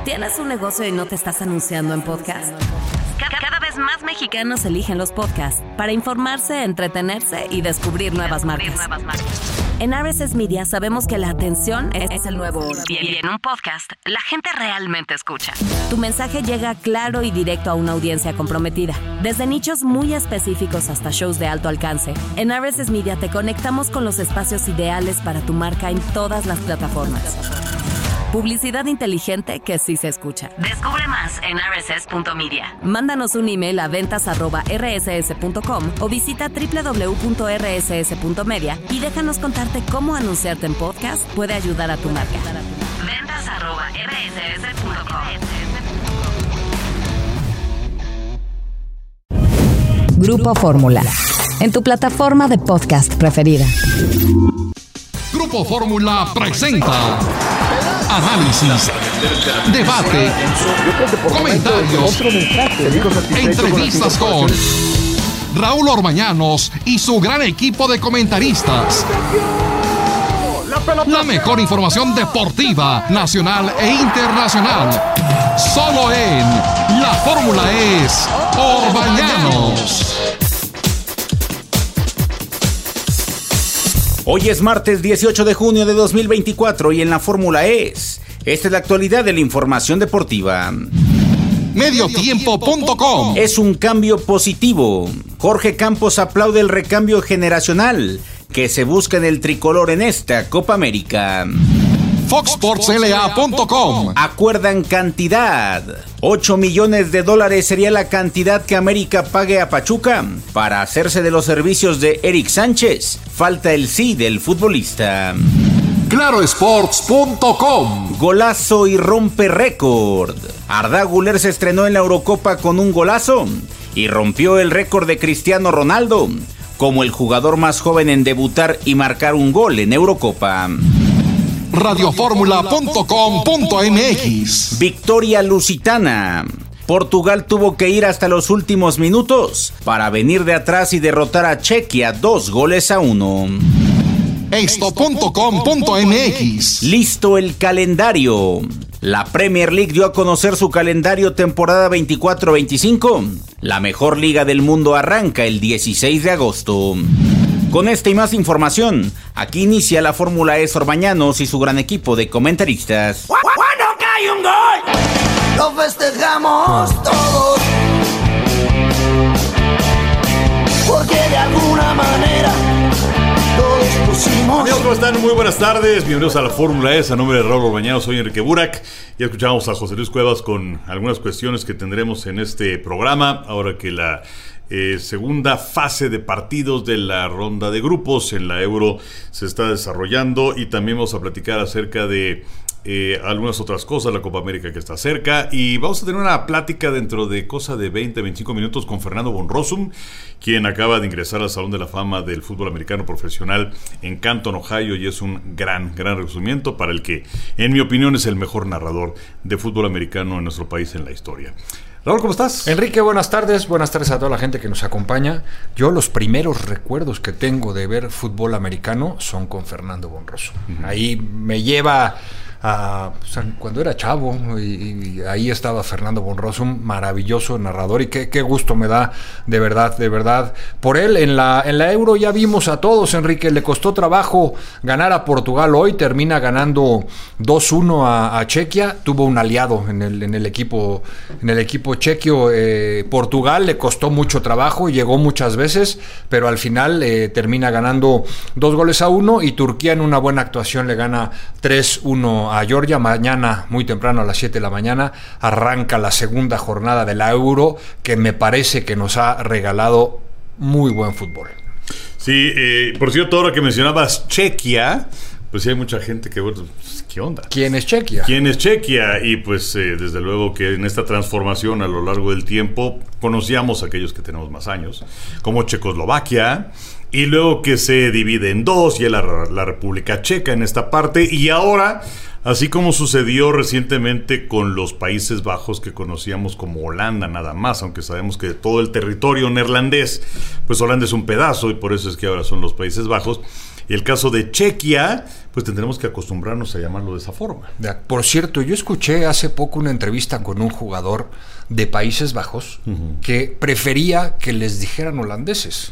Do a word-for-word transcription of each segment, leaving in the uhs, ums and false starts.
¿Tienes un negocio y no te estás anunciando en podcast? Cada vez más mexicanos eligen los podcasts para informarse, entretenerse y descubrir nuevas marcas. En R S S Media sabemos que la atención es el nuevo oro. Y en un podcast, la gente realmente escucha. Tu mensaje llega claro y directo a una audiencia comprometida. Desde nichos muy específicos hasta shows de alto alcance, en R S S Media te conectamos con los espacios ideales para tu marca en todas las plataformas. Publicidad inteligente que sí se escucha. Descubre más en r s s punto media. Mándanos un email a ventas arroba r s s punto com o visita doble u doble u doble u punto r s s punto media y déjanos contarte cómo anunciarte en podcast puede ayudar a tu marca. ventas arroba r s s punto com. Grupo Fórmula. En tu plataforma de podcast preferida. Grupo Fórmula presenta análisis, debate, comentarios, entrevistas con Raúl Orbañanos y su gran equipo de comentaristas. La mejor información deportiva, nacional e internacional. Solo en La Fórmula es Orbañanos. Hoy es martes dieciocho de junio de dos mil veinticuatro y en la Fórmula es. Esta es la actualidad de la información deportiva. Mediotiempo punto com. Es un cambio positivo. Jorge Campos aplaude el recambio generacional que se busca en el tricolor en esta Copa América. Fox Sports L A punto com. Acuerdan cantidad. ocho millones de dólares sería la cantidad que América pague a Pachuca para hacerse de los servicios de Eric Sánchez. Falta el sí del futbolista. Claro Sports punto com. Golazo y rompe récord. Arda Güler se estrenó en la Eurocopa con un golazo y rompió el récord de Cristiano Ronaldo como el jugador más joven en debutar y marcar un gol en Eurocopa. radio fórmula punto com punto m x. Victoria lusitana. Portugal tuvo que ir hasta los últimos minutos para venir de atrás y derrotar a Chequia dos goles a uno. Esto punto com punto m x. Listo el calendario. La Premier League dio a conocer su calendario temporada veinticuatro veinticinco. La mejor liga del mundo arranca el dieciséis de agosto. Con esta y más información, aquí inicia la Fórmula E Orbañanos y su gran equipo de comentaristas. Cuando cae un gol, lo festejamos todos, porque de alguna manera todos pusimos. Amigos, ¿cómo están? Muy buenas tardes, bienvenidos a la Fórmula E. A nombre de Raúl Orbañanos, soy Enrique Burak. Ya escuchamos a José Luis Cuevas con algunas cuestiones que tendremos en este programa, ahora que la Eh, segunda fase de partidos de la ronda de grupos en la Euro se está desarrollando, y también vamos a platicar acerca de eh, algunas otras cosas, la Copa América que está cerca, y vamos a tener una plática dentro de cosa de veinte a veinticinco minutos con Fernando von Rossum, quien acaba de ingresar al Salón de la Fama del Fútbol Americano Profesional en Canton, Ohio, y es un gran, gran reconocimiento para el que, en mi opinión, es el mejor narrador de fútbol americano en nuestro país en la historia. Raúl, ¿cómo estás? Enrique, buenas tardes, buenas tardes a toda la gente que nos acompaña. Yo los primeros recuerdos que tengo de ver fútbol americano son con Fernando von Rossum. Uh-huh. Ahí me lleva a, o sea, cuando era chavo, y, y ahí estaba Fernando von Rossum, maravilloso narrador, y qué, qué gusto me da, de verdad, de verdad, por él. En la, en la Euro ya vimos a todos, Enrique, le costó trabajo ganar a Portugal hoy, termina ganando dos uno a, a Chequia, tuvo un aliado en el, en el equipo, en el equipo chequio. eh, Portugal le costó mucho trabajo, llegó muchas veces, pero al final eh, termina ganando dos goles a uno, y Turquía en una buena actuación le gana tres uno a Georgia. Mañana, muy temprano, a las siete de la mañana, arranca la segunda jornada de la Euro, que me parece que nos ha regalado muy buen fútbol. Sí, eh, por cierto, ahora que mencionabas Chequia, pues sí hay mucha gente que, bueno, ¿qué onda? ¿Quién es Chequia? ¿Quién es Chequia? Y pues eh, desde luego que en esta transformación a lo largo del tiempo conocíamos a aquellos que tenemos más años, como Checoslovaquia, y luego que se divide en dos, y la, la República Checa en esta parte, y ahora, así como sucedió recientemente con los Países Bajos, que conocíamos como Holanda nada más, aunque sabemos que todo el territorio neerlandés, pues Holanda es un pedazo, y por eso es que ahora son los Países Bajos. Y el caso de Chequia, pues tendremos que acostumbrarnos a llamarlo de esa forma. Por cierto, yo escuché hace poco una entrevista con un jugador de Países Bajos uh-huh. que prefería que les dijeran holandeses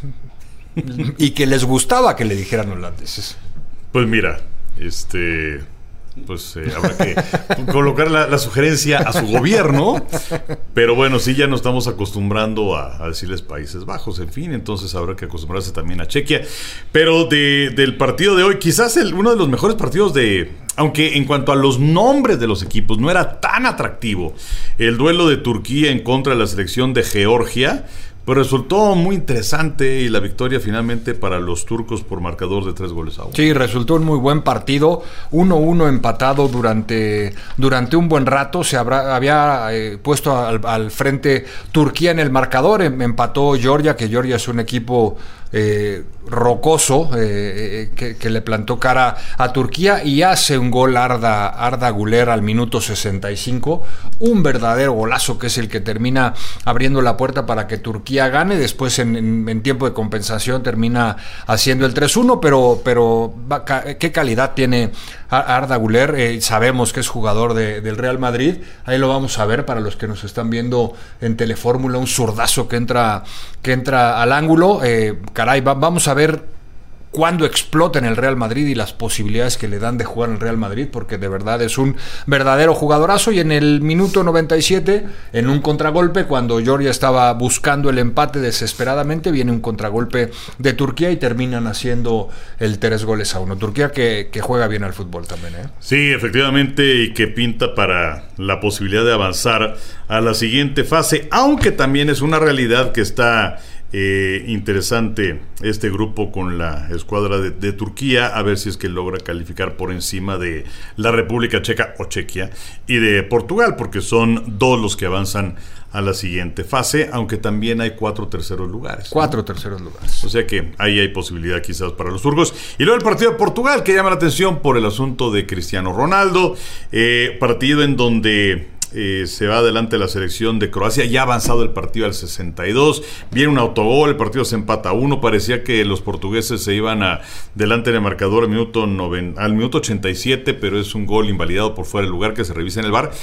y que les gustaba que le dijeran holandeses. Pues mira, este... pues eh, habrá que colocar la, la sugerencia a su gobierno, pero bueno, sí, ya nos estamos acostumbrando a, a decirles Países Bajos, en fin, entonces habrá que acostumbrarse también a Chequia. Pero de, del partido de hoy, quizás el, uno de los mejores partidos de, aunque en cuanto a los nombres de los equipos no era tan atractivo, el duelo de Turquía en contra de la selección de Georgia, pues resultó muy interesante y la victoria finalmente para los turcos por marcador de tres goles a uno. Sí, resultó un muy buen partido, uno uno empatado durante, durante un buen rato. Se habrá, había eh, puesto al, al frente Turquía en el marcador, em, empató Georgia, que Georgia es un equipo eh, rocoso eh, que, que le plantó cara a Turquía, y hace un gol Arda, Arda Güler al minuto sesenta y cinco, un verdadero golazo que es el que termina abriendo la puerta para que Turquía gane. Después en, en, en tiempo de compensación termina haciendo el tres uno, pero, pero qué calidad tiene Arda Güler. Eh, sabemos que es jugador de, del Real Madrid, ahí lo vamos a ver para los que nos están viendo en Telefórmula, un zurdazo que entra, que entra al ángulo. eh, caray, va, vamos a ver cuando explota en el Real Madrid y las posibilidades que le dan de jugar en el Real Madrid, porque de verdad es un verdadero jugadorazo. Y en el minuto noventa y siete, en un contragolpe, cuando Georgia estaba buscando el empate desesperadamente, viene un contragolpe de Turquía y terminan haciendo el tres goles a uno. Turquía que, que juega bien al fútbol también, ¿eh? Sí, efectivamente, y que pinta para la posibilidad de avanzar a la siguiente fase, aunque también es una realidad que está Eh, interesante este grupo con la escuadra de, de Turquía, a ver si es que logra calificar por encima de la República Checa o Chequia y de Portugal, porque son dos los que avanzan a la siguiente fase, aunque también hay cuatro terceros lugares. Cuatro ¿no? terceros lugares. O sea que ahí hay posibilidad quizás para los turcos. Y luego el partido de Portugal, que llama la atención por el asunto de Cristiano Ronaldo, eh, partido en donde Eh, se va adelante la selección de Croacia, ya ha avanzado el partido al sesenta y dos, viene un autogol, el partido se empata a uno, parecía que los portugueses se iban a delante del marcador al minuto, noven, al minuto ochenta y siete, pero es un gol invalidado por fuera del lugar que se revisa en el V A R,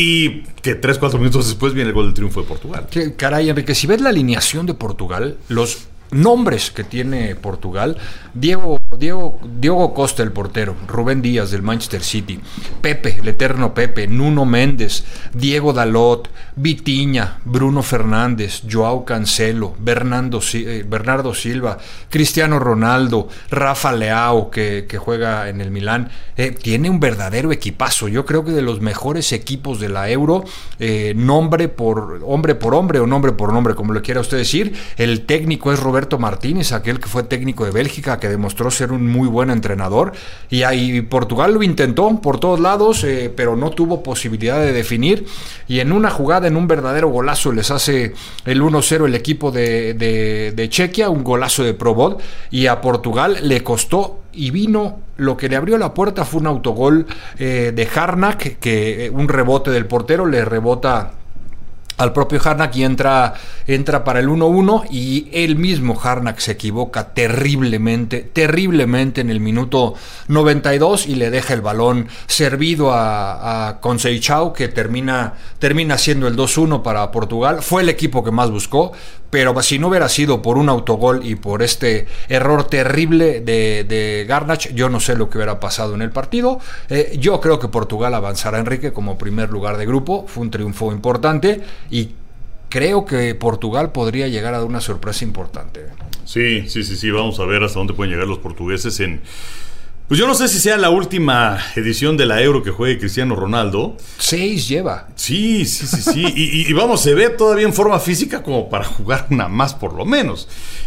y que tres, cuatro minutos después viene el gol del triunfo de Portugal. Que, caray, Enrique, si ves la alineación de Portugal, los nombres que tiene Portugal: Diego, Diego, Diego Costa, el portero; Rubén Díaz, del Manchester City; Pepe, el eterno Pepe; Nuno Méndez; Diego Dalot; Vitinha; Bruno Fernández; Joao Cancelo; Bernardo, eh, Bernardo Silva; Cristiano Ronaldo; Rafa Leao, que, que juega en el Milán. Eh, tiene un verdadero equipazo. Yo creo que de los mejores equipos de la Euro, eh, nombre por hombre por hombre o nombre por nombre, como lo quiera usted decir. El técnico es Roberto Martínez, aquel que fue técnico de Bélgica, que demostró ser un muy buen entrenador, y ahí Portugal lo intentó por todos lados, eh, pero no tuvo posibilidad de definir, y en una jugada, en un verdadero golazo, les hace el uno cero el equipo de, de, de Chequia, un golazo de Probot, y a Portugal le costó y vino. Lo que le abrió la puerta fue un autogol eh, de Harnack, que eh, un rebote del portero le rebota al propio Harnack y entra, entra para el uno uno, y él mismo, Harnack, se equivoca terriblemente, terriblemente en el minuto noventa y dos y le deja el balón servido a, a Conceição, que termina, termina siendo el dos uno para Portugal. Fue el equipo que más buscó, pero si no hubiera sido por un autogol y por este error terrible de, de Garnacho, yo no sé lo que hubiera pasado en el partido. Eh, yo creo que Portugal avanzará, Enrique, como primer lugar de grupo. Fue un triunfo importante y creo que Portugal podría llegar a dar una sorpresa importante. Sí, sí, sí, sí, vamos a ver hasta dónde pueden llegar los portugueses en... Pues yo no sé si sea la última edición de la Euro que juegue Cristiano Ronaldo. Seis lleva. Sí, sí, sí, sí. y, y, y vamos, se ve todavía en forma física como para jugar una más por lo menos.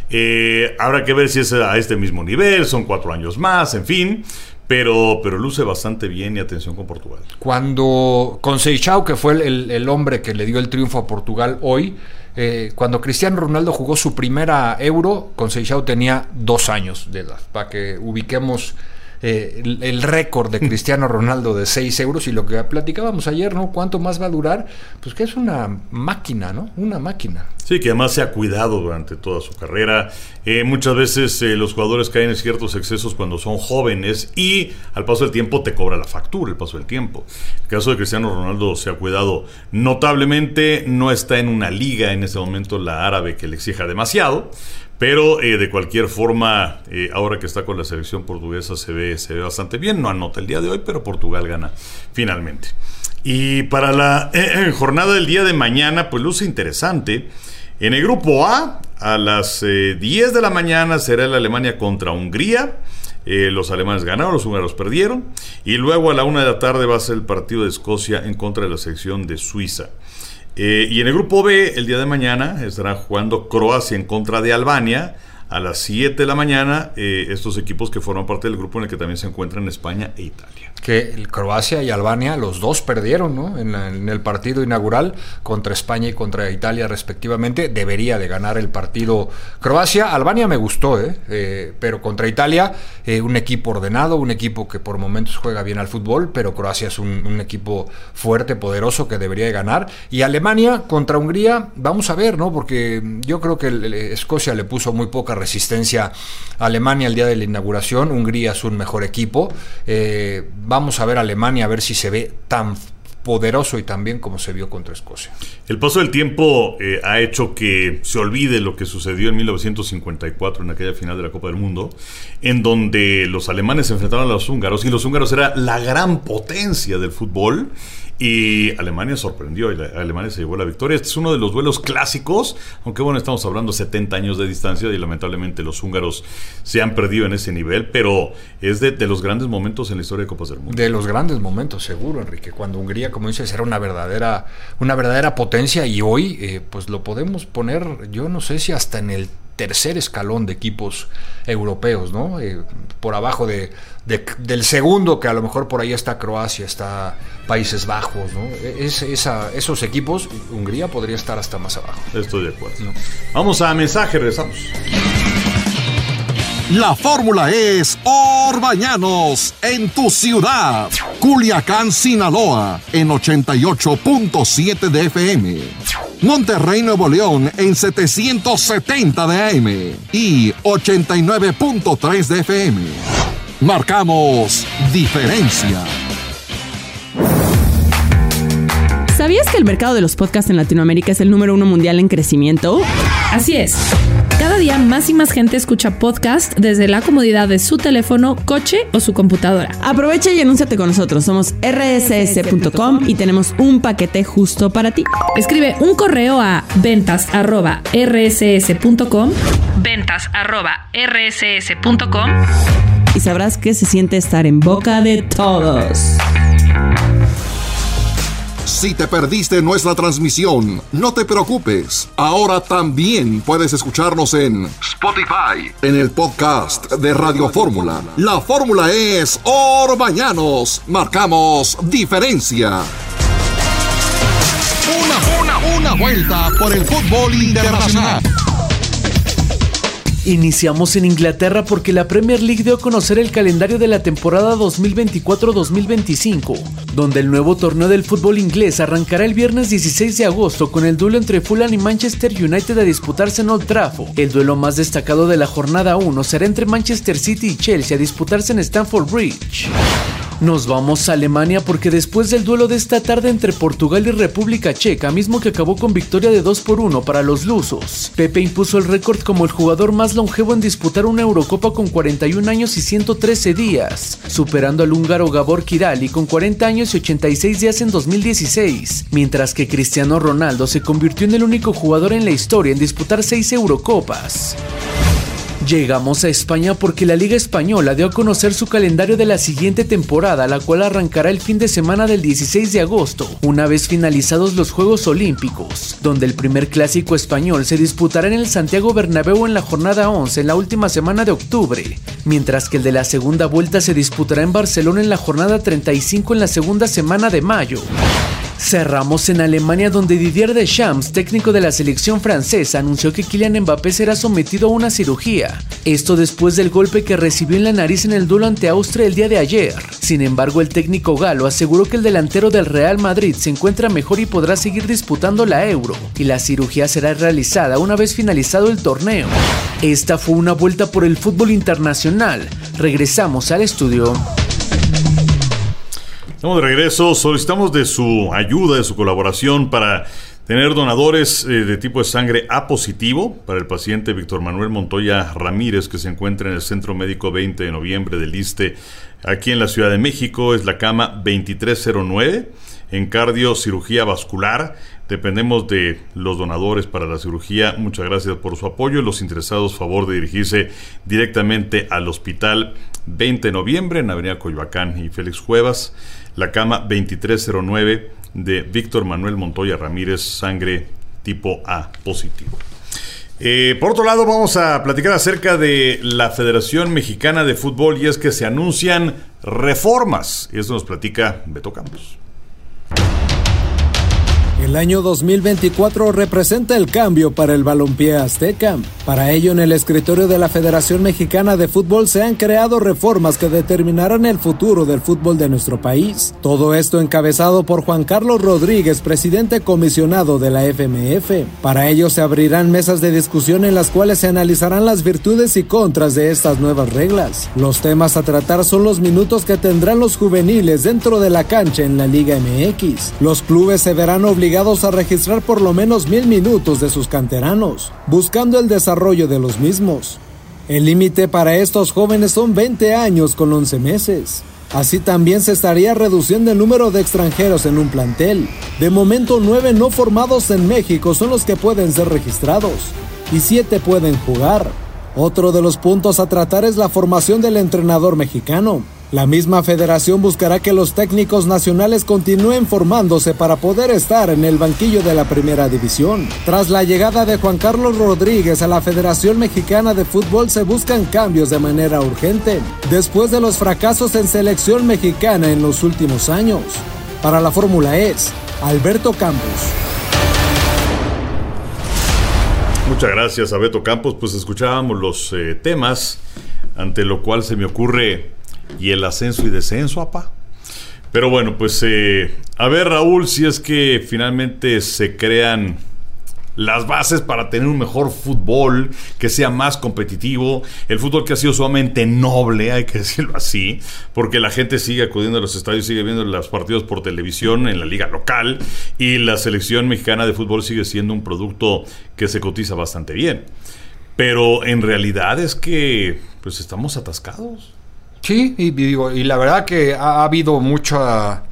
Eh, habrá que ver si es a este mismo nivel, son cuatro años más, en fin. Pero, pero luce bastante bien, y atención con Portugal. Cuando Conceição, que fue el, el hombre que le dio el triunfo a Portugal hoy, eh, cuando Cristiano Ronaldo jugó su primera Euro, Conceição tenía dos años de edad, para que ubiquemos eh, el, el récord de Cristiano Ronaldo de seis euros, y lo que platicábamos ayer, ¿no? ¿Cuánto más va a durar? Pues que es una máquina, ¿no? Una máquina. Sí, que además se ha cuidado durante toda su carrera. Eh, muchas veces eh, los jugadores caen en ciertos excesos cuando son jóvenes y al paso del tiempo te cobra la factura, el paso del tiempo. El caso de Cristiano Ronaldo se ha cuidado notablemente, no está en una liga en este momento, la árabe, que le exija demasiado, pero eh, de cualquier forma, eh, ahora que está con la selección portuguesa se ve, se ve bastante bien. No anota el día de hoy, pero Portugal gana finalmente. Y para la eh, jornada del día de mañana, pues luce interesante. En el grupo A, a las eh, diez de la mañana será el Alemania contra Hungría. Eh, los alemanes ganaron, los húngaros perdieron. Y luego a la una de la tarde va a ser el partido de Escocia en contra de la selección de Suiza. Eh, y en el grupo B, el día de mañana, estará jugando Croacia en contra de Albania. A las siete de la mañana, eh, estos equipos que forman parte del grupo en el que también se encuentran España e Italia. Que el Croacia y Albania, los dos perdieron, ¿no? En, la, en el partido inaugural contra España y contra Italia respectivamente. Debería de ganar el partido Croacia. Albania me gustó, ¿eh? Eh, pero contra Italia, eh, un equipo ordenado, un equipo que por momentos juega bien al fútbol, pero Croacia es un, un equipo fuerte, poderoso, que debería de ganar. Y Alemania contra Hungría, vamos a ver, ¿no? Porque yo creo que el, el Escocia le puso muy poca resistencia a Alemania el día de la inauguración. Hungría es un mejor equipo. Eh, Vamos a ver a Alemania, a ver si se ve tan poderoso y tan bien como se vio contra Escocia. El paso del tiempo eh, ha hecho que se olvide lo que sucedió en mil novecientos cincuenta y cuatro, en aquella final de la Copa del Mundo, en donde los alemanes se enfrentaron a los húngaros, y los húngaros era la gran potencia del fútbol, y Alemania sorprendió, y la, Alemania se llevó la victoria. Este es uno de los duelos clásicos, aunque bueno, estamos hablando setenta años de distancia, y lamentablemente los húngaros se han perdido en ese nivel, pero es de, de los grandes momentos en la historia de Copas del Mundo. De los grandes momentos, seguro, Enrique, cuando Hungría, como dices, era una verdadera, una verdadera potencia, y hoy eh, pues lo podemos poner, yo no sé si hasta en el tercer escalón de equipos europeos, ¿no? Eh, por abajo de, de, del segundo, que a lo mejor por ahí está Croacia, está Países Bajos, ¿no? Es, esa, esos equipos, Hungría podría estar hasta más abajo. Estoy de acuerdo. ¿No? Vamos a mensaje, regresamos. La fórmula es Orbañanos en tu ciudad. Culiacán, Sinaloa en ochenta y ocho punto siete de F M. Monterrey, Nuevo León en setecientos setenta de A M y ochenta y nueve punto tres de F M. Marcamos diferencia. ¿Sabías que el mercado de los podcasts en Latinoamérica es el número uno mundial en crecimiento? Así es. Cada día más y más gente escucha podcast desde la comodidad de su teléfono, coche o su computadora. Aprovecha y anúnciate con nosotros. Somos erre ese ese punto com y tenemos un paquete justo para ti. Escribe un correo a ventas arroba erre ese ese punto com, ventas arroba erre ese ese punto com, y sabrás que se siente estar en boca de todos. Si te perdiste nuestra transmisión, no te preocupes. Ahora también puedes escucharnos en Spotify, en el podcast de Radio Fórmula. La fórmula es Orbañanos. Marcamos diferencia. Una, una, una vuelta por el fútbol internacional. Iniciamos en Inglaterra porque la Premier League dio a conocer el calendario de la temporada dos mil veinticuatro dos mil veinticinco, donde el nuevo torneo del fútbol inglés arrancará el viernes dieciséis de agosto con el duelo entre Fulham y Manchester United a disputarse en Old Trafford. El duelo más destacado de la jornada uno será entre Manchester City y Chelsea a disputarse en Stamford Bridge. Nos vamos a Alemania porque después del duelo de esta tarde entre Portugal y República Checa, mismo que acabó con victoria de dos por uno para los lusos, Pepe impuso el récord como el jugador más longevo en disputar una Eurocopa con cuarenta y un años y ciento trece días, superando al húngaro Gabor Kirali con cuarenta años y ochenta y seis días en dos mil dieciséis, mientras que Cristiano Ronaldo se convirtió en el único jugador en la historia en disputar seis Eurocopas. Llegamos a España porque la Liga Española dio a conocer su calendario de la siguiente temporada, la cual arrancará el fin de semana del dieciséis de agosto, una vez finalizados los Juegos Olímpicos, donde el primer clásico español se disputará en el Santiago Bernabéu en la jornada once en la última semana de octubre, mientras que el de la segunda vuelta se disputará en Barcelona en la jornada treinta y cinco en la segunda semana de mayo. Cerramos en Alemania, donde Didier Deschamps, técnico de la selección francesa, anunció que Kylian Mbappé será sometido a una cirugía. Esto después del golpe que recibió en la nariz en el duelo ante Austria el día de ayer. Sin embargo, el técnico galo aseguró que el delantero del Real Madrid se encuentra mejor y podrá seguir disputando la Euro, y la cirugía será realizada una vez finalizado el torneo. Esta fue una vuelta por el fútbol internacional. Regresamos al estudio. Estamos de regreso. Solicitamos de su ayuda, de su colaboración para tener donadores eh, de tipo de sangre A positivo para el paciente Víctor Manuel Montoya Ramírez, que se encuentra en el Centro Médico veinte de noviembre del ISSSTE, aquí en la Ciudad de México. Es la cama veintitrés cero nueve en cardiocirugía vascular. Dependemos de los donadores para la cirugía. Muchas gracias por su apoyo. Los interesados, favor de dirigirse directamente al Hospital veinte de noviembre en Avenida Coyoacán y Félix Cuevas. La cama veintitrés cero nueve de Víctor Manuel Montoya Ramírez, sangre tipo A positivo. Eh, por otro lado, vamos a platicar acerca de la Federación Mexicana de Fútbol, y es que se anuncian reformas. Y esto nos platica Beto Campos. El año dos mil veinticuatro representa el cambio para el balompié azteca. Para ello, en el escritorio de la Federación Mexicana de Fútbol se han creado reformas que determinarán el futuro del fútbol de nuestro país. Todo esto encabezado por Juan Carlos Rodríguez, presidente comisionado de la F M F. Para ello se abrirán mesas de discusión en las cuales se analizarán las virtudes y contras de estas nuevas reglas. Los temas a tratar son los minutos que tendrán los juveniles dentro de la cancha en la Liga M X. Los clubes se verán obligados a registrar por lo menos mil minutos de sus canteranos, buscando el desarrollo de los mismos. El límite para estos jóvenes son veinte años con once meses. Así también se estaría reduciendo el número de extranjeros en un plantel. De momento, nueve no formados en México son los que pueden ser registrados, y siete pueden jugar. Otro de los puntos a tratar es la formación del entrenador mexicano. La misma federación buscará que los técnicos nacionales continúen formándose para poder estar en el banquillo de la primera división. Tras la llegada de Juan Carlos Rodríguez a la Federación Mexicana de Fútbol se buscan cambios de manera urgente, después de los fracasos en selección mexicana en los últimos años. Para la Fórmula E, Alberto Campos. Muchas gracias a Beto Campos. Pues escuchábamos los eh, temas, ante lo cual se me ocurre... y el ascenso y descenso, apá. Pero bueno, pues eh, a ver, Raúl, si es que finalmente se crean las bases para tener un mejor fútbol, que sea más competitivo, el fútbol que ha sido sumamente noble, hay que decirlo así, porque la gente sigue acudiendo a los estadios, sigue viendo los partidos por televisión en la liga local, y la selección mexicana de fútbol sigue siendo un producto que se cotiza bastante bien. Pero en realidad es que pues estamos atascados. Sí, y, digo, y la verdad que ha, ha habido mucha,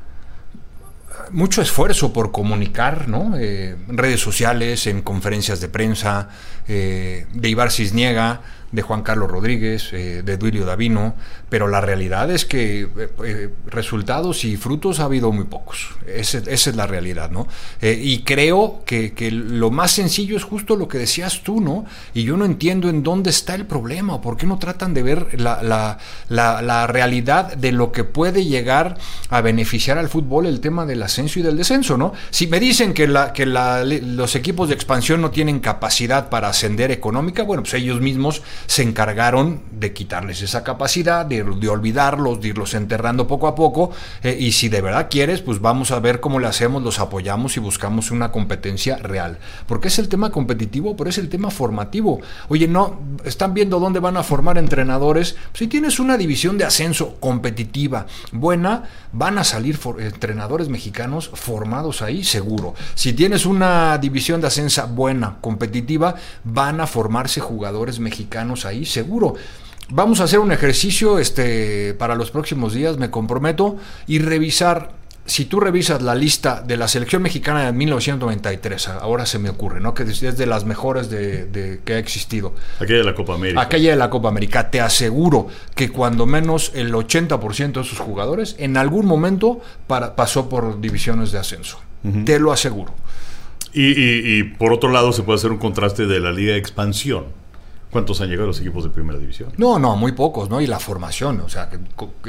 mucho esfuerzo por comunicar, ¿no? Eh, en redes sociales, en conferencias de prensa, eh, de Ibar Cisniega, de Juan Carlos Rodríguez, eh, de Duilio Davino, pero la realidad es que eh, eh, resultados y frutos ha habido muy pocos. Ese, esa es la realidad, ¿no? Eh, y creo que, que lo más sencillo es justo lo que decías tú, ¿no? Y yo no entiendo en dónde está el problema, ¿por qué no tratan de ver la, la, la, la realidad de lo que puede llegar a beneficiar al fútbol el tema del ascenso y del descenso, ¿no? Si me dicen que, la, que la, los equipos de expansión no tienen capacidad para ascender económica, bueno, pues ellos mismos se encargaron de quitarles esa capacidad, de, de olvidarlos, de irlos enterrando poco a poco, eh, y si de verdad quieres, pues vamos a ver cómo le hacemos, los apoyamos y buscamos una competencia real, porque es el tema competitivo, pero es el tema formativo. Oye, no, están viendo dónde van a formar entrenadores. Si tienes una división de ascenso competitiva buena, van a salir for- entrenadores mexicanos formados ahí, seguro. Si tienes una división de ascenso buena, competitiva, van a formarse jugadores mexicanos ahí, seguro. Vamos a hacer un ejercicio este, para los próximos días, me comprometo, y revisar. Si tú revisas la lista de la selección mexicana de mil novecientos noventa y tres, ahora se me ocurre, ¿no? Que es de las mejores de, de, que ha existido. Aquella de la Copa América. Aquella de la Copa América. Te aseguro que cuando menos el ochenta por ciento de sus jugadores en algún momento para, pasó por divisiones de ascenso. Uh-huh. Te lo aseguro. Y, y, y por otro lado se puede hacer un contraste de la Liga de Expansión. ¿Cuántos han llegado los equipos de primera división? No, no, muy pocos, ¿no? Y la formación, o sea, que, que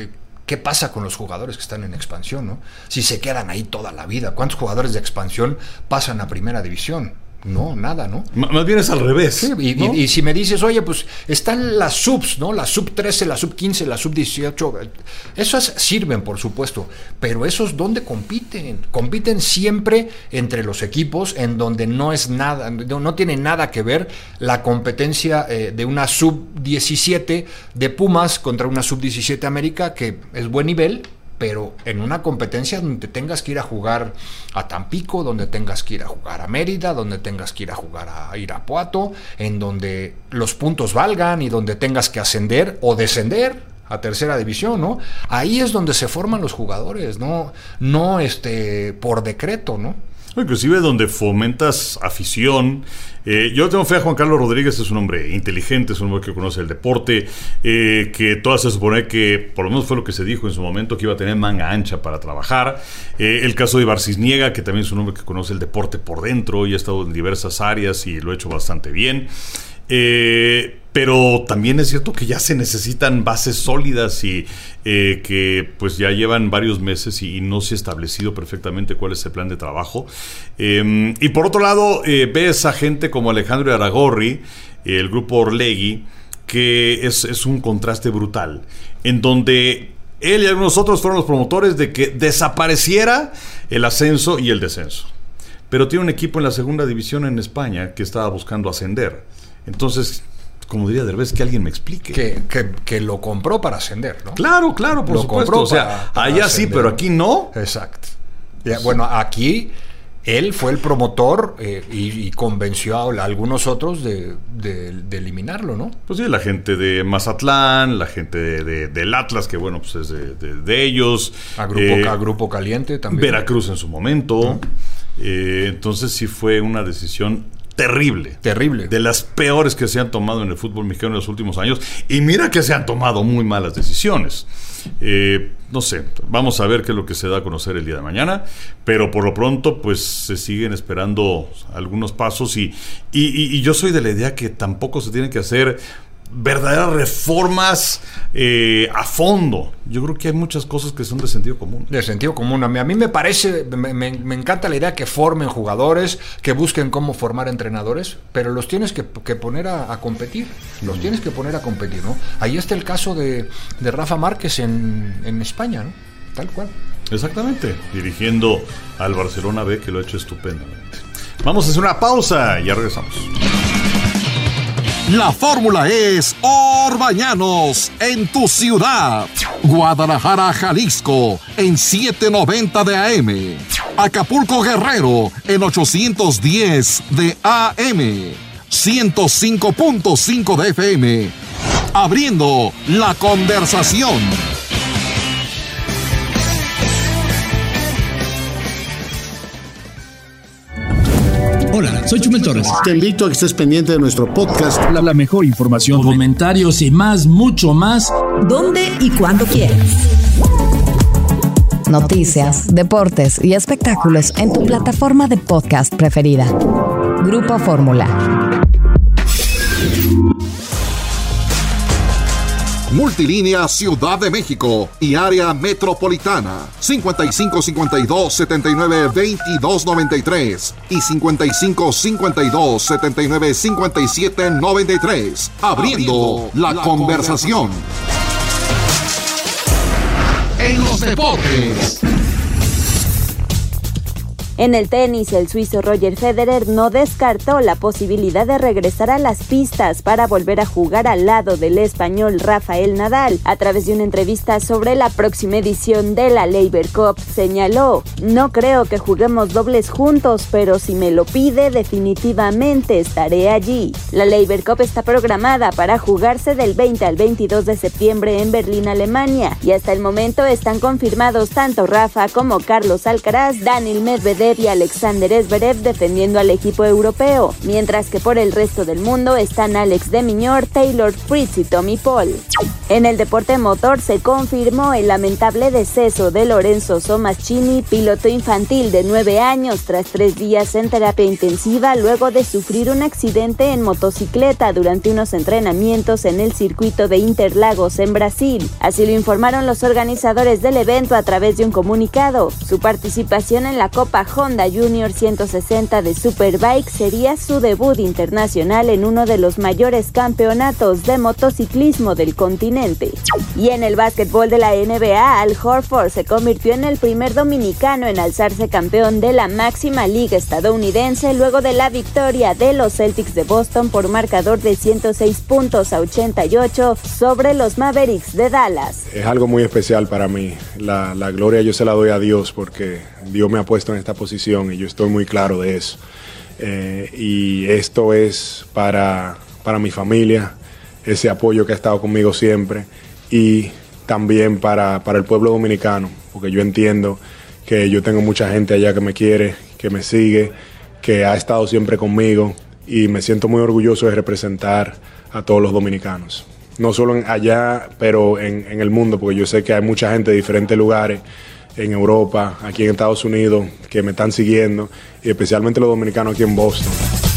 ¿qué pasa con los jugadores que están en expansión, ¿no? Si se quedan ahí toda la vida, ¿cuántos jugadores de expansión pasan a primera división? No, nada, ¿no? M- más bien es al revés. Sí, y, ¿no? y, y si me dices, oye, pues están las subs, ¿no? La sub trece, la sub quince, la sub dieciocho. Esas sirven, por supuesto, pero esos ¿dónde compiten? Compiten siempre entre los equipos en donde no es nada, no, no tiene nada que ver la competencia eh, de una sub diecisiete de Pumas contra una sub diecisiete América, que es buen nivel, pero en una competencia donde tengas que ir a jugar a Tampico, donde tengas que ir a jugar a Mérida, donde tengas que ir a jugar a Irapuato, en donde los puntos valgan y donde tengas que ascender o descender a tercera división, ¿no? Ahí es donde se forman los jugadores, no, no este, por decreto, ¿no? Inclusive donde fomentas afición. Eh, yo tengo fe a Juan Carlos Rodríguez, es un hombre inteligente, es un hombre que conoce el deporte, eh, que todo se supone que, por lo menos fue lo que se dijo en su momento, que iba a tener manga ancha para trabajar. Eh, el caso de Ibar Cisniega, que también es un hombre que conoce el deporte por dentro y ha estado en diversas áreas y lo ha hecho bastante bien. Eh, pero también es cierto que ya se necesitan bases sólidas y eh, que pues ya llevan varios meses y, y no se ha establecido perfectamente cuál es el plan de trabajo. Eh, y por otro lado, eh, ves a gente como Alejandro Aragorri, eh, el grupo Orlegui, que es, es un contraste brutal, en donde él y algunos otros fueron los promotores de que desapareciera el ascenso y el descenso. Pero tiene un equipo en la segunda división en España que estaba buscando ascender. Entonces, como diría Derbez, que alguien me explique. Que, que, que lo compró para ascender, ¿no? Claro, claro, por lo supuesto. O sea, para, para allá ascender. sí, pero aquí no. Exacto. Ya, bueno, aquí él fue el promotor eh, y, y convenció a algunos otros de, de, de eliminarlo, ¿no? Pues sí, la gente de Mazatlán, la gente de, de, del Atlas, que bueno, pues es de, de, de ellos. A Grupo, eh, a Grupo Caliente también. Veracruz en su momento. Uh-huh. Eh, entonces sí fue una decisión terrible. Terrible. De las peores que se han tomado en el fútbol mexicano en los últimos años. Y mira que se han tomado muy malas decisiones. Eh, no sé, vamos a ver qué es lo que se da a conocer el día de mañana. Pero por lo pronto, pues se siguen esperando algunos pasos. Y, y, y, y yo soy de la idea que tampoco se tienen que hacer verdaderas reformas eh, a fondo. Yo creo que hay muchas cosas que son de sentido común. De sentido común. A mí, a mí me parece, me, me, me encanta la idea que formen jugadores, que busquen cómo formar entrenadores, pero los tienes que, que poner a, a competir. Los tienes que poner a competir, ¿no? Ahí está el caso de, de Rafa Márquez en, en España, ¿no? Tal cual. Exactamente. Dirigiendo al Barcelona B, que lo ha hecho estupendamente. Vamos a hacer una pausa y ya regresamos. La fórmula es Orbañanos en tu ciudad. Guadalajara, Jalisco en setecientos noventa de A M. Acapulco, Guerrero en ochocientos diez de A M. ciento cinco punto cinco de F M. Abriendo la conversación. Hola, soy Chumel Torres. Te invito a que estés pendiente de nuestro podcast. La, la mejor información, comentarios y más, mucho más. ¿Dónde y cuándo quieras? Noticias, deportes y espectáculos en tu plataforma de podcast preferida. Grupo Fórmula. Multilínea Ciudad de México y área metropolitana cincuenta y cinco cincuenta y dos setenta y nueve veintidós noventa y tres y cincuenta y cinco cincuenta y dos setenta y nueve cincuenta y siete noventa y tres. Abriendo la, la conversación. En los deportes. En el tenis, el suizo Roger Federer no descartó la posibilidad de regresar a las pistas para volver a jugar al lado del español Rafael Nadal. A través de una entrevista sobre la próxima edición de la Laver Cup, señaló: "No creo que juguemos dobles juntos, pero si me lo pide, definitivamente estaré allí". La Laver Cup está programada para jugarse del veinte al veintidós de septiembre en Berlín, Alemania, y hasta el momento están confirmados tanto Rafa como Carlos Alcaraz, Daniil Medvedev y Alexander Zverev defendiendo al equipo europeo, mientras que por el resto del mundo están Alex de Minaur, Taylor Fritz y Tommy Paul. En el deporte motor se confirmó el lamentable deceso de Lorenzo Somaschini, piloto infantil de nueve años, tras tres días en terapia intensiva luego de sufrir un accidente en motocicleta durante unos entrenamientos en el circuito de Interlagos en Brasil. Así lo informaron los organizadores del evento a través de un comunicado. Su participación en la Copa Honda Junior ciento sesenta de Superbike sería su debut internacional en uno de los mayores campeonatos de motociclismo del continente. Y en el básquetbol de la N B A, Al Horford se convirtió en el primer dominicano en alzarse campeón de la máxima liga estadounidense luego de la victoria de los Celtics de Boston por marcador de ciento seis puntos a ochenta y ocho sobre los Mavericks de Dallas. Es algo muy especial para mí. La, la gloria yo se la doy a Dios porque Dios me ha puesto en esta posición y yo estoy muy claro de eso. Eh, y esto es para, para mi familia, ese apoyo que ha estado conmigo siempre, y también para, para el pueblo dominicano, porque yo entiendo que yo tengo mucha gente allá que me quiere, que me sigue, que ha estado siempre conmigo, y me siento muy orgulloso de representar a todos los dominicanos. No solo en allá, pero en, en el mundo, porque yo sé que hay mucha gente de diferentes lugares, en Europa, aquí en Estados Unidos, que me están siguiendo, y especialmente los dominicanos aquí en Boston.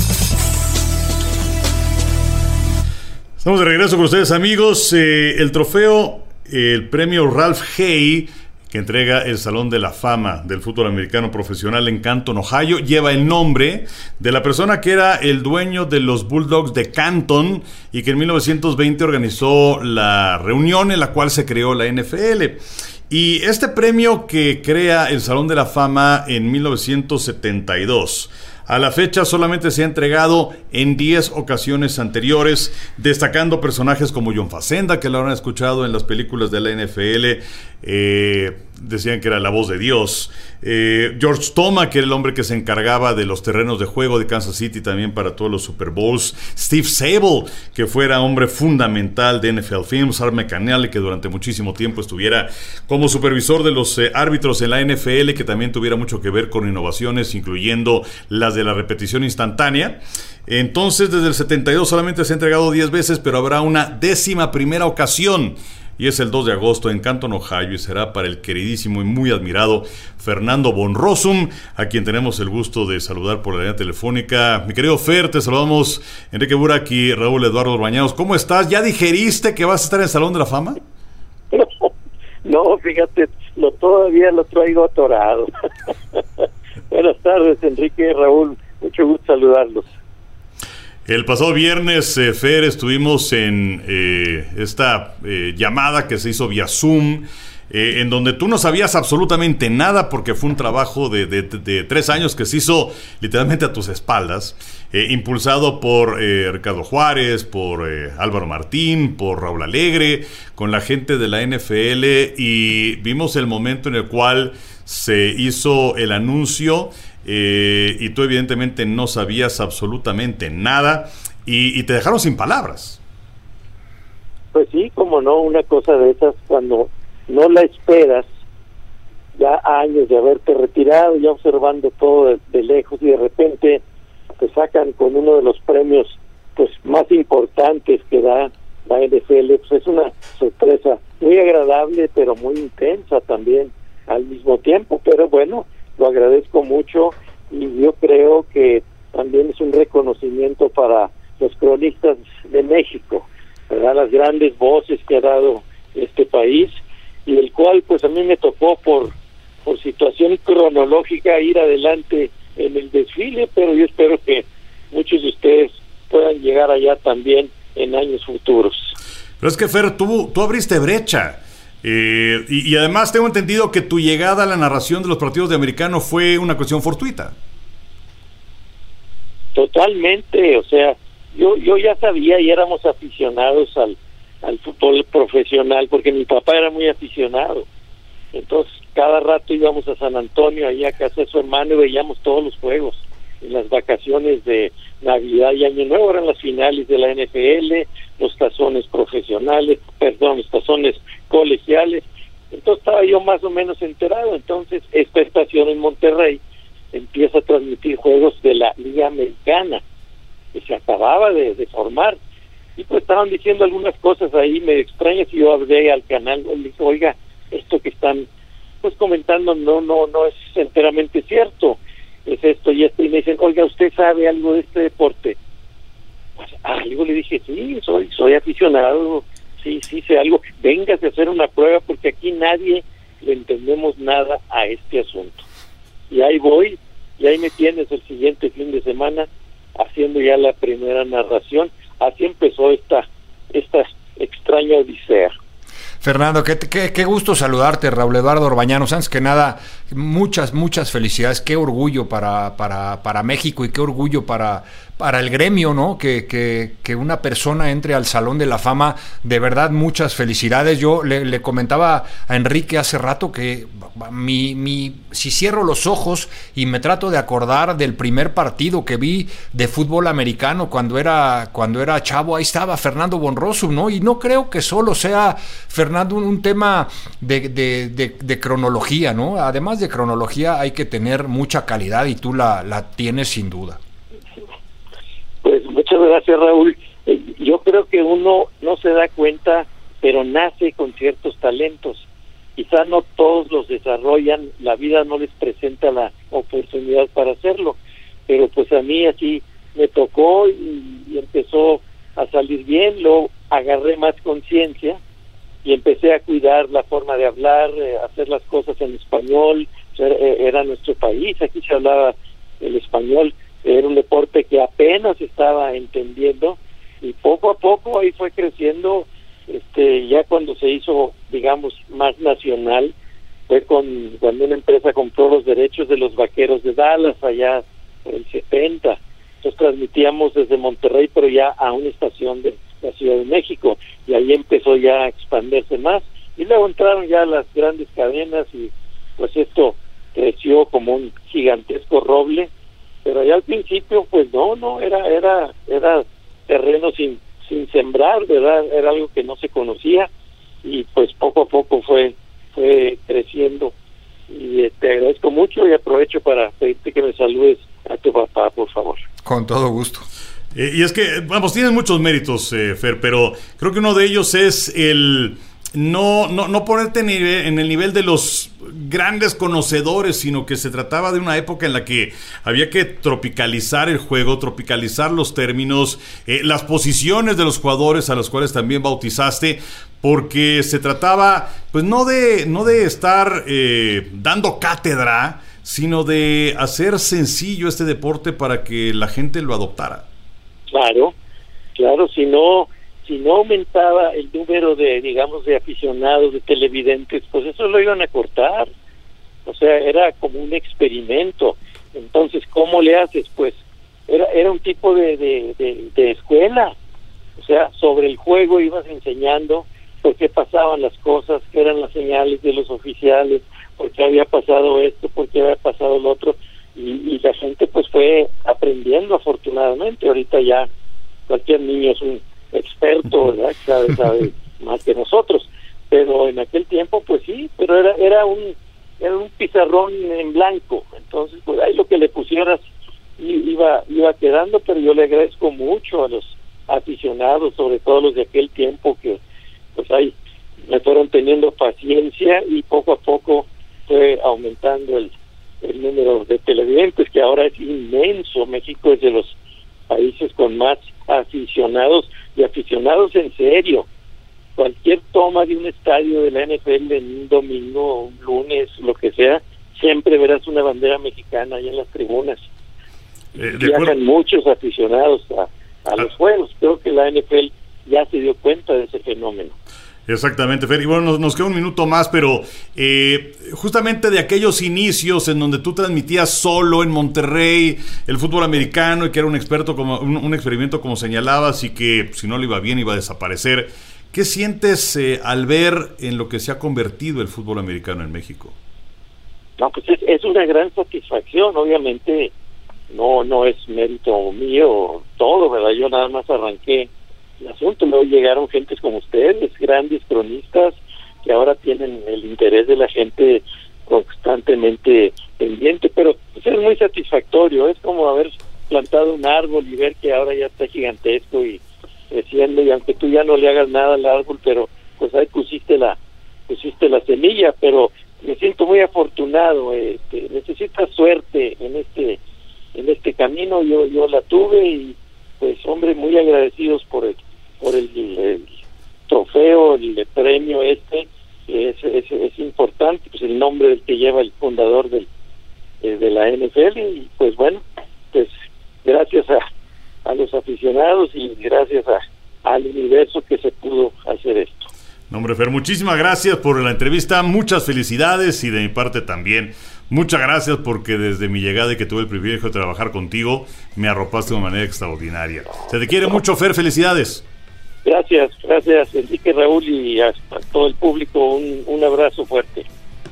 Estamos de regreso con ustedes, amigos. Eh, el trofeo, eh, el premio Ralph Hay, que entrega el Salón de la Fama del Fútbol Americano Profesional en Canton, Ohio, lleva el nombre de la persona que era el dueño de los Bulldogs de Canton y que en mil novecientos veinte organizó la reunión en la cual se creó la N F L. Y este premio que crea el Salón de la Fama en mil novecientos setenta y dos, a la fecha solamente se ha entregado en diez ocasiones anteriores, destacando personajes como John Facenda, que lo habrán escuchado en las películas de la N F L, eh, decían que era la voz de Dios, eh, George Toma, que era el hombre que se encargaba de los terrenos de juego de Kansas City también para todos los Super Bowls, Steve Sable, que fuera hombre fundamental de N F L Films, Art McAnally, que durante muchísimo tiempo estuviera como supervisor de los eh, árbitros en la N F L, que también tuviera mucho que ver con innovaciones, incluyendo las de la repetición instantánea. Entonces, desde el setenta y dos solamente se ha entregado diez veces, pero habrá una décima primera ocasión, y es el dos de agosto en Canton, Ohio, y será para el queridísimo y muy admirado Fernando von Rossum, a quien tenemos el gusto de saludar por la línea telefónica. Mi querido Fer, te saludamos Enrique Burak y Raúl Eduardo Bañados. ¿Cómo estás? ¿Ya digeriste que vas a estar en el Salón de la Fama? No, no, fíjate, lo, todavía lo traigo atorado. Buenas tardes, Enrique, Raúl, mucho gusto saludarlos. El pasado viernes, eh, Fer, estuvimos en eh, esta eh, llamada que se hizo vía Zoom, eh, en donde tú no sabías absolutamente nada porque fue un trabajo de, de, de tres años que se hizo literalmente a tus espaldas, eh, impulsado por eh, Ricardo Juárez, por eh, Álvaro Martín, por Raúl Alegre, con la gente de la N F L, y vimos el momento en el cual se hizo el anuncio. Eh, y tú evidentemente no sabías absolutamente nada y, y te dejaron sin palabras. Pues sí, como no, una cosa de esas cuando no la esperas, ya años de haberte retirado, ya observando todo de, de lejos, y de repente te sacan con uno de los premios pues más importantes que da la N F L. Pues es una sorpresa muy agradable, pero muy intensa también al mismo tiempo, pero bueno, lo agradezco mucho, y yo creo que también es un reconocimiento para los cronistas de México, ¿verdad? Las grandes voces que ha dado este país, y el cual pues a mí me tocó por por situación cronológica ir adelante en el desfile, pero yo espero que muchos de ustedes puedan llegar allá también en años futuros. Pero es que, Fer, tú, tú abriste brecha. Eh, y, y además tengo entendido que tu llegada a la narración de los partidos de americano fue una cuestión fortuita. Totalmente, o sea, yo yo ya sabía y éramos aficionados al, al fútbol profesional, porque mi papá era muy aficionado. Entonces, cada rato íbamos a San Antonio, allá a casa de su hermano, y veíamos todos los juegos. En las vacaciones de Navidad y Año Nuevo eran las finales de la N F L, los tazones profesionales, perdón, los tazones colegiales. Entonces estaba yo más o menos enterado. Entonces esta estación en Monterrey empieza a transmitir juegos de la Liga Americana, que se acababa de, de formar, y pues estaban diciendo algunas cosas ahí medio extrañas, y yo hablé al canal, y le dije, oiga, esto que están pues comentando no no no es enteramente cierto, es esto y esto, y me dicen, oiga, ¿usted sabe algo de este deporte? Pues algo, le dije, sí, soy soy aficionado, sí, sí sé algo, véngase a hacer una prueba porque aquí nadie le entendemos nada a este asunto. Y ahí voy, y ahí me tienes el siguiente fin de semana haciendo ya la primera narración. Así empezó esta esta extraña odisea. Fernando, qué, qué, qué gusto saludarte, Raúl Eduardo Orbañanos. Antes que nada, muchas, muchas felicidades. Qué orgullo para, para, para México y qué orgullo para, para el gremio, ¿no? Que, que, que una persona entre al Salón de la Fama. De verdad, muchas felicidades. Yo le, le comentaba a Enrique hace rato que mi, mi, si cierro los ojos y me trato de acordar del primer partido que vi de fútbol americano cuando era, cuando era chavo, ahí estaba Fernando Bonroso, ¿no? Y no creo que solo sea Fernando un, un tema de, de, de, de cronología, ¿no? Además de cronología hay que tener mucha calidad y tú la, la tienes sin duda. Pues muchas gracias, Raúl. Eh, yo creo que uno no se da cuenta, pero nace con ciertos talentos. Quizá no todos los desarrollan, la vida no les presenta la oportunidad para hacerlo, pero pues a mí así me tocó y, y empezó a salir bien, lo agarré más conciencia y empecé a cuidar la forma de hablar, eh, hacer las cosas en español. Era, era nuestro país, aquí se hablaba el español, era un deporte que apenas estaba entendiendo y poco a poco ahí fue creciendo. Este, ya cuando se hizo, digamos, más nacional, fue con cuando una empresa compró los derechos de los Vaqueros de Dallas allá por el setenta. Entonces transmitíamos desde Monterrey, pero ya a una estación de la Ciudad de México, y ahí empezó ya a expandirse más, y luego entraron ya las grandes cadenas y pues esto creció como un gigantesco roble, pero ya al principio pues no, no, era era era terreno sin sin sembrar, ¿verdad? Era algo que no se conocía y pues poco a poco fue fue creciendo. Y eh, te agradezco mucho y aprovecho para pedirte que me saludes a tu papá, por favor. Con todo gusto. Eh, y es que, vamos, tienes muchos méritos, eh, Fer, pero creo que uno de ellos es el no no no ponerte en el nivel de los grandes conocedores, sino que se trataba de una época en la que había que tropicalizar el juego, tropicalizar los términos, eh, las posiciones de los jugadores a los cuales también bautizaste, porque se trataba pues no de no de estar eh, dando cátedra, sino de hacer sencillo este deporte para que la gente lo adoptara. Claro, claro, si no si no aumentaba el número de, digamos, de aficionados, de televidentes, pues eso lo iban a cortar. O sea, era como un experimento. Entonces, ¿cómo le haces? Pues era era un tipo de, de, de, de escuela. O sea, sobre el juego ibas enseñando por qué pasaban las cosas, qué eran las señales de los oficiales, por qué había pasado esto, por qué había pasado lo otro. Y, y la gente pues fue aprendiendo, afortunadamente. Ahorita ya cualquier niño es un experto, ¿verdad? Sabe, sabe más que nosotros, pero en aquel tiempo pues sí, pero era era un era un pizarrón en blanco, entonces pues ahí lo que le pusieras iba iba quedando, pero yo le agradezco mucho a los aficionados, sobre todo los de aquel tiempo, que pues ahí me fueron teniendo paciencia y poco a poco fue aumentando el, el número de televidentes, que ahora es inmenso. México es de los países con más aficionados, y aficionados en serio. Cualquier toma de un estadio de la N F L en un domingo, un lunes, lo que sea, siempre verás una bandera mexicana ahí en las tribunas. Eh, Viajan muchos aficionados a, a los juegos. Creo que la N F L ya se dio cuenta de ese fenómeno. Exactamente, Fer. Y bueno, nos, nos queda un minuto más, pero eh, justamente de aquellos inicios en donde tú transmitías solo en Monterrey el fútbol americano y que era un experto, como un, un experimento como señalabas, y que si no le iba bien iba a desaparecer, ¿qué sientes eh, al ver en lo que se ha convertido el fútbol americano en México? No, pues es, es una gran satisfacción. Obviamente no no es mérito mío todo, ¿verdad? Yo nada más arranqué el asunto, luego llegaron gentes como ustedes, grandes cronistas, que ahora tienen el interés de la gente constantemente pendiente, pero pues es muy satisfactorio. Es como haber plantado un árbol y ver que ahora ya está gigantesco y, creciendo, y aunque tú ya no le hagas nada al árbol, pero pues ahí pusiste la pusiste la semilla. Pero me siento muy afortunado. Este, necesitas suerte en este en este camino, yo yo la tuve, y pues hombre, muy agradecidos por el por el, el trofeo, el, el premio este. Es, es, es importante, pues el nombre del que lleva el fundador del eh, de la N F L, y pues bueno, pues gracias a, a los aficionados y gracias a, al universo que se pudo hacer esto. No, hombre, Fer, muchísimas gracias por la entrevista, muchas felicidades, y de mi parte también muchas gracias, porque desde mi llegada y que tuve el privilegio de trabajar contigo, me arropaste de una manera extraordinaria. Se te quiere mucho, Fer, felicidades. Gracias, gracias Enrique, Raúl, y a, a todo el público un, un abrazo fuerte.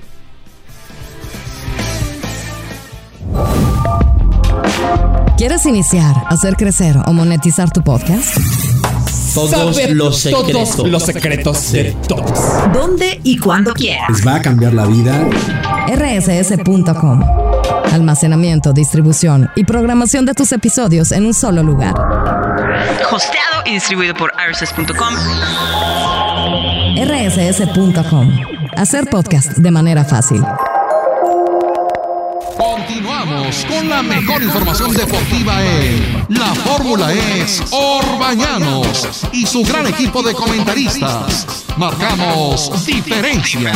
¿Quieres iniciar, hacer crecer o monetizar tu podcast? Todos Saber los secretos. Todos los secretos de todos. ¿Dónde y cuándo quieras? ¿Les va a cambiar la vida? R S S punto com. Almacenamiento, distribución y programación de tus episodios en un solo lugar. Hosteado y distribuido por R S S punto com. R S S punto com. Hacer podcast de manera fácil. Continuamos con la mejor información deportiva en La Fórmula es Orbañanos y su gran equipo de comentaristas. Marcamos diferencia.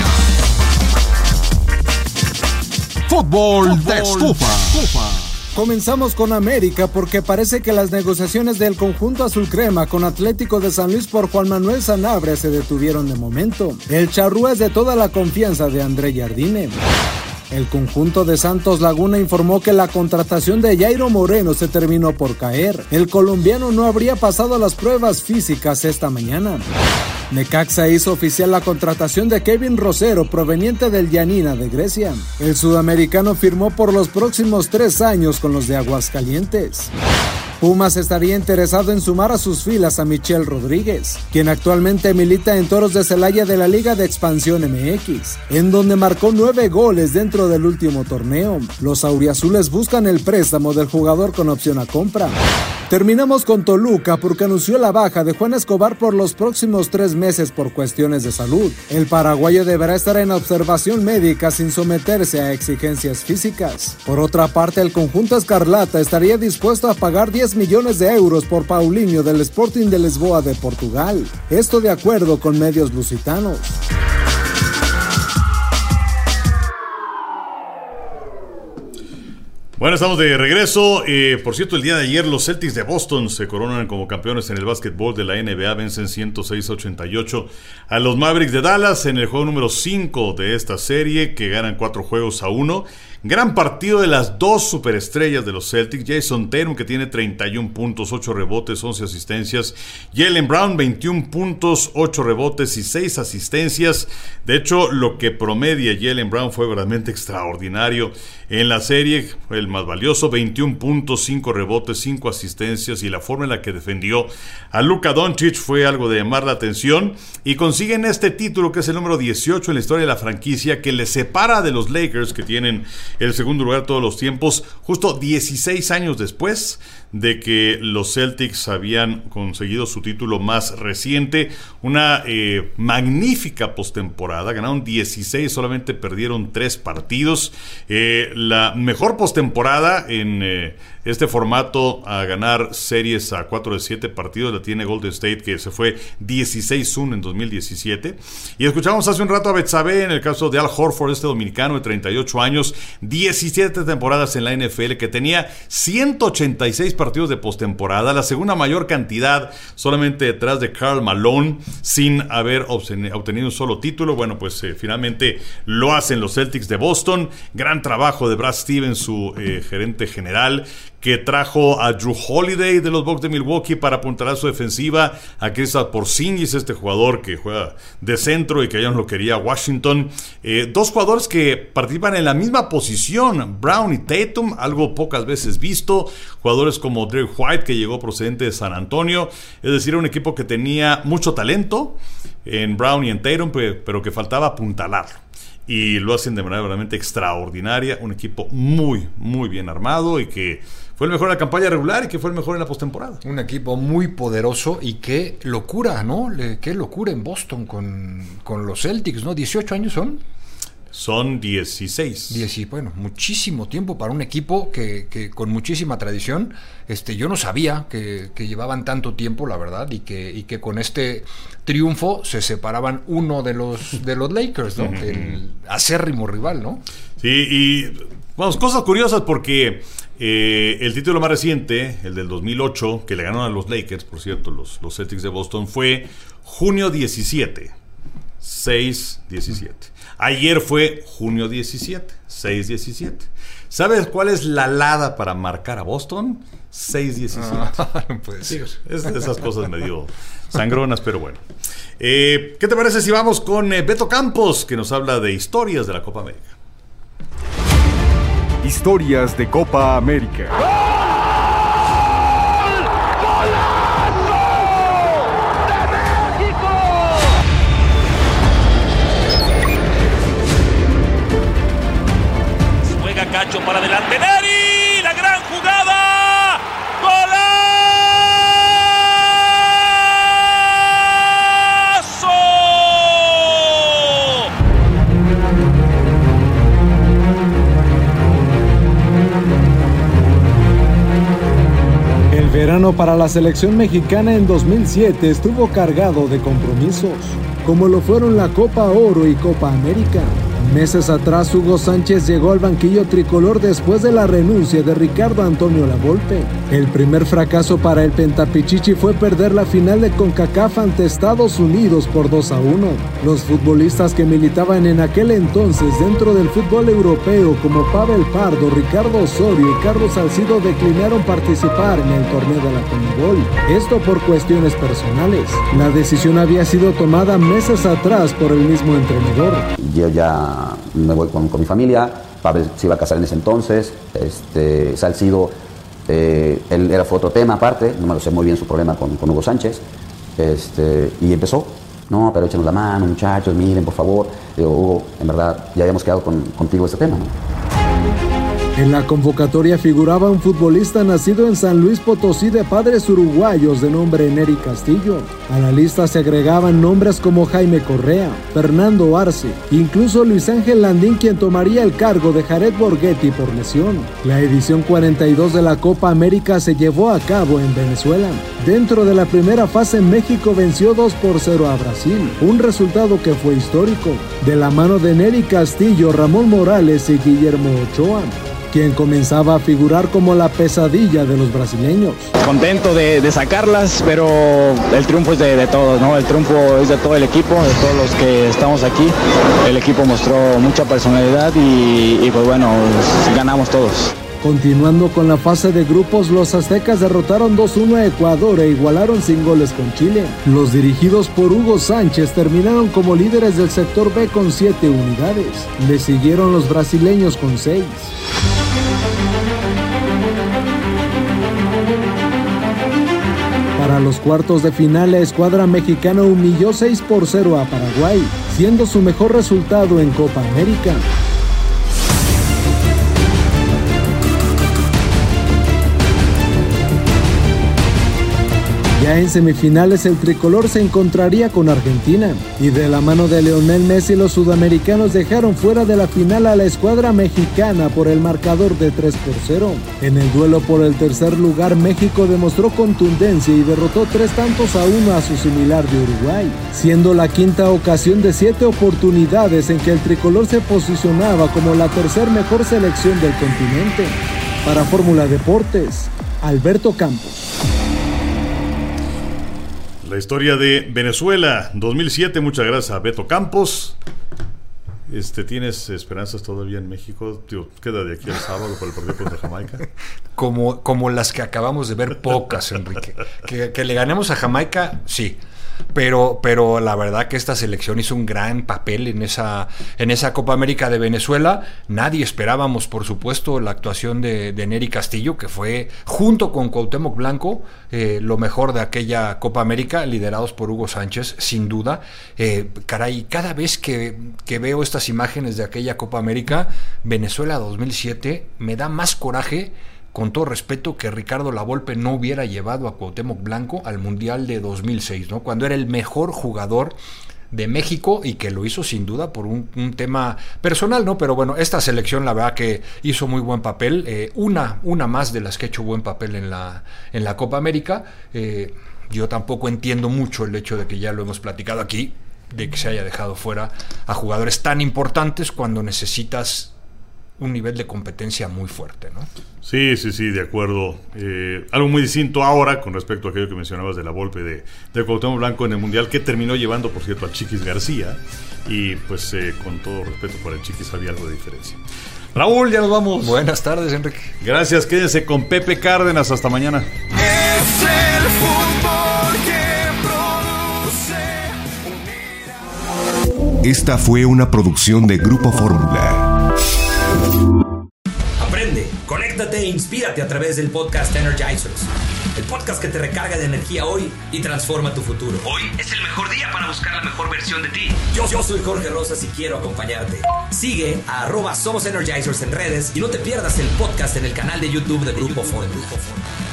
Fútbol de estufa. Comenzamos con América porque parece que las negociaciones del conjunto azul crema con Atlético de San Luis por Juan Manuel Sanabria se detuvieron de momento. El charrúa es de toda la confianza de André Jardine. El conjunto de Santos Laguna informó que la contratación de Jairo Moreno se terminó por caer. El colombiano no habría pasado las pruebas físicas esta mañana. Necaxa hizo oficial la contratación de Kevin Rosero, proveniente del Giannina de Grecia. El sudamericano firmó por los próximos tres años con los de Aguascalientes. Pumas estaría interesado en sumar a sus filas a Michel Rodríguez, quien actualmente milita en Toros de Celaya de la Liga de Expansión M X, en donde marcó nueve goles dentro del último torneo. Los auriazules buscan el préstamo del jugador con opción a compra. Terminamos con Toluca porque anunció la baja de Juan Escobar por los próximos tres meses por cuestiones de salud. El paraguayo deberá estar en observación médica sin someterse a exigencias físicas. Por otra parte, el conjunto escarlata estaría dispuesto a pagar diez millones de euros por Paulinho del Sporting de Lisboa de Portugal. Esto de acuerdo con medios lusitanos. Bueno, estamos de regreso. Eh, por cierto, el día de ayer los Celtics de Boston se coronan como campeones en el básquetbol de la N B A. Vencen ciento seis a ochenta y ocho a los Mavericks de Dallas en el juego número cinco de esta serie, que ganan cuatro juegos a uno. Gran partido de las dos superestrellas de los Celtics. Jason Tatum, que tiene treinta y un puntos, ocho rebotes, once asistencias. Jaylen Brown, veintiún puntos, ocho rebotes y seis asistencias. De hecho, lo que promedia Jaylen Brown fue verdaderamente extraordinario en la serie. Fue el más valioso, veintiún puntos, cinco rebotes, cinco asistencias. Y la forma en la que defendió a Luka Doncic fue algo de llamar la atención. Y consiguen este título, que es el número dieciocho en la historia de la franquicia, que les separa de los Lakers, que tienen el segundo lugar todos los tiempos, justo dieciséis años después de que los Celtics habían conseguido su título más reciente. Una eh, magnífica postemporada, ganaron dieciséis, solamente perdieron tres partidos. Eh, la mejor postemporada en eh, este formato a ganar series a cuatro de siete partidos la tiene Golden State, que se fue dieciséis uno en dos mil diecisiete. Y escuchamos hace un rato a Betsabe en el caso de Al Horford, este dominicano de treinta y ocho años, diecisiete temporadas en la N F L, que tenía ciento ochenta y seis partidos de postemporada, la segunda mayor cantidad, solamente detrás de Karl Malone, sin haber obtenido un solo título. Bueno, pues eh, finalmente lo hacen los Celtics de Boston. Gran trabajo de Brad Stevens, su eh, gerente general, que trajo a Drew Holiday de los Bucks de Milwaukee para apuntalar su defensiva, a Kristaps Porzingis, este jugador que juega de centro y que ya no lo quería Washington. Eh, dos jugadores que participan en la misma posición, Brown y Tatum, algo pocas veces visto. Jugadores como Derek White, que llegó procedente de San Antonio. Es decir, un equipo que tenía mucho talento en Brown y en Tatum, pero que faltaba apuntalarlo. y lo hacen de manera realmente extraordinaria. Un equipo muy, muy bien armado y que fue el mejor en la campaña regular y que fue el mejor en la postemporada. Un equipo muy poderoso y qué locura, ¿no? Le, qué locura en Boston con, con los Celtics, ¿no? dieciocho años son. Son dieciséis. diez, bueno, muchísimo tiempo para un equipo que, que con muchísima tradición. Este, yo no sabía que, que llevaban tanto tiempo, la verdad, y que, y que con este triunfo se separaban uno de los de los Lakers, ¿no? El acérrimo rival, ¿no? Sí, y vamos, cosas curiosas porque eh, el título más reciente, el del dos mil ocho, que le ganaron a los Lakers, por cierto, los, los Celtics de Boston, fue junio diecisiete, seis diecisiete. Ayer fue junio diecisiete, seis diecisiete. ¿Sabes cuál es la alada para marcar a Boston? seis diecisiete. Ah, no puede ser. Sí, es de esas cosas medio sangronas, pero bueno. Eh, ¿Qué te parece si vamos con eh, Beto Campos, que nos habla de historias de la Copa América? Historias de Copa América. Cacho para adelante, Neri, la gran jugada, ¡golazo! El verano para la selección mexicana en dos mil siete estuvo cargado de compromisos, como lo fueron la Copa Oro y Copa América. Meses atrás, Hugo Sánchez llegó al banquillo tricolor después de la renuncia de Ricardo Antonio Lavolpe. El primer fracaso para el Pentapichichi fue perder la final de CONCACAF ante Estados Unidos por dos a uno. Los futbolistas que militaban en aquel entonces dentro del fútbol europeo, como Pavel Pardo, Ricardo Osorio y Carlos Salcido, declinaron participar en el torneo de la Conmebol. Esto por cuestiones personales. La decisión había sido tomada meses atrás por el mismo entrenador. Yo ya me voy con, con mi familia. Pavel se iba a casar en ese entonces. Este, Salcido, eh, él era, fue otro tema aparte, no me lo sé muy bien su problema con, con Hugo Sánchez. Este, y empezó, no, pero échenos la mano, muchachos, miren, por favor. Digo, Hugo, en verdad, ya habíamos quedado con, contigo este tema, ¿no? En la convocatoria figuraba un futbolista nacido en San Luis Potosí de padres uruguayos de nombre Neri Castillo. A la lista se agregaban nombres como Jaime Correa, Fernando Arce, incluso Luis Ángel Landín, quien tomaría el cargo de Jared Borghetti por lesión. La edición cuarenta y dos de la Copa América se llevó a cabo en Venezuela. Dentro de la primera fase, México venció dos por cero a Brasil, un resultado que fue histórico, de la mano de Neri Castillo, Ramón Morales y Guillermo Ochoa, quien comenzaba a figurar como la pesadilla de los brasileños. Contento de, de sacarlas, pero el triunfo es de, de todos, ¿no? El triunfo es de todo el equipo, de todos los que estamos aquí. El equipo mostró mucha personalidad y, y pues bueno, ganamos todos. Continuando con la fase de grupos, los aztecas derrotaron dos uno a Ecuador e igualaron sin goles con Chile. Los dirigidos por Hugo Sánchez terminaron como líderes del sector B con siete unidades. Le siguieron los brasileños con seis. Para los cuartos de final, la escuadra mexicana humilló seis por cero a Paraguay, siendo su mejor resultado en Copa América. Ya en semifinales, el tricolor se encontraría con Argentina, y de la mano de Lionel Messi, los sudamericanos dejaron fuera de la final a la escuadra mexicana por el marcador de tres por cero. En el duelo por el tercer lugar, México demostró contundencia y derrotó tres tantos a uno a su similar de Uruguay, siendo la quinta ocasión de siete oportunidades en que el tricolor se posicionaba como la tercer mejor selección del continente. Para Fórmula Deportes, Alberto Campos. La historia de Venezuela, dos mil siete, muchas gracias a Beto Campos. Este, ¿Tienes esperanzas todavía en México? Tío, queda de aquí al sábado por el partido contra Jamaica. Como, como las que acabamos de ver, pocas, Enrique. Que, que le ganemos a Jamaica, sí. pero, pero la verdad que esta selección hizo un gran papel en esa, en esa Copa América de Venezuela. Nadie esperábamos, por supuesto, la actuación de, de Nery Castillo, que fue, junto con Cuauhtémoc Blanco, eh, lo mejor de aquella Copa América, liderados por Hugo Sánchez, sin duda. Eh, caray, cada vez que, que veo estas imágenes de aquella Copa América, Venezuela dos mil siete, me da más coraje, con todo respeto, que Ricardo Lavolpe no hubiera llevado a Cuauhtémoc Blanco al Mundial de dos mil seis, ¿no? Cuando era el mejor jugador de México y que lo hizo sin duda por un, un tema personal, ¿no? Pero bueno, esta selección la verdad que hizo muy buen papel, eh, una, una más de las que ha hecho buen papel en la, en la Copa América. Eh, yo tampoco entiendo mucho el hecho de que ya lo hemos platicado aquí, de que se haya dejado fuera a jugadores tan importantes cuando necesitas un nivel de competencia muy fuerte, ¿no? Sí, sí, sí, de acuerdo. Eh, algo muy distinto ahora con respecto a aquello que mencionabas de Lavolpe de, de Cuauhtémoc Blanco en el Mundial, que terminó llevando, por cierto, al Chiquis García, y pues eh, con todo respeto por el Chiquis había algo de diferencia. Raúl, ya nos vamos. Buenas tardes, Enrique. Gracias, quédense con Pepe Cárdenas, hasta mañana. Es el fútbol que produce. Esta fue una producción de Grupo Fórmula. Aprende, conéctate e inspírate a través del podcast Energizers, el podcast que te recarga de energía hoy y transforma tu futuro. Hoy es el mejor día para buscar la mejor versión de ti. Yo, yo soy Jorge Rosas y quiero acompañarte. Sigue a arroba Somos Energizers en redes y no te pierdas el podcast en el canal de YouTube de Grupo Fórmula.